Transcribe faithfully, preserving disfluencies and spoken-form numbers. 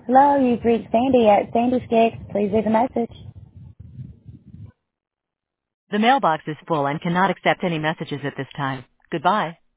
Hello, you've reached Sandy at Sandy Sticks. Please leave a message. The mailbox is full and cannot accept any messages at this time. Goodbye.